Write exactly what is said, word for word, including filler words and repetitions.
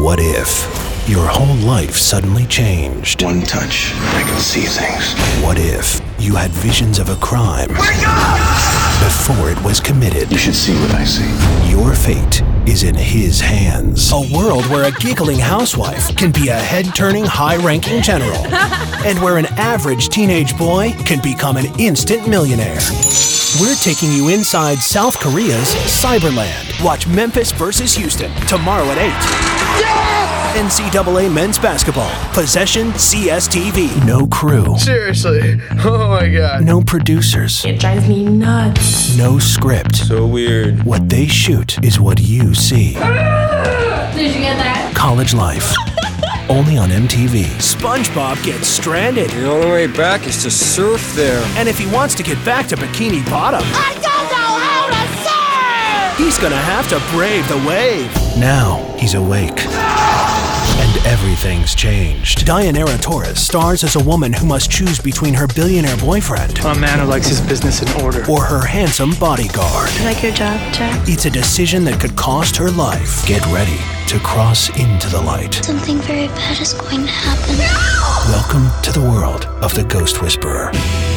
What if your whole life suddenly changed? One touch, I can see things. What if you had visions of a crime Wake up! before it was committed? You should see what I see. Your fate is in his hands. A world where a giggling housewife can be a head-turning, high-ranking general, and where an average teenage boy can become an instant millionaire. We're taking you inside South Korea's Cyberland. Watch Memphis versus Houston tomorrow at eight. Yeah! N C double A men's basketball. Possession C S T V. No crew. Seriously. Oh my god. No producers. It drives me nuts. No script. So weird. What they shoot is what you see. Did you get that? College Life. Only on M T V. SpongeBob gets stranded. The only way back is to surf there. And if he wants to get back to Bikini Bottom, I don't know how to surf! he's gonna have to brave the wave. Now he's awake. And everything's changed. Dianera Torres stars as a woman who must choose between her billionaire boyfriend A man who likes his business in order. or her handsome bodyguard. You like your job, Jack? It's a decision that could cost her life. Get ready to cross into the light. Something very bad is going to happen. Welcome to the world of the Ghost Whisperer.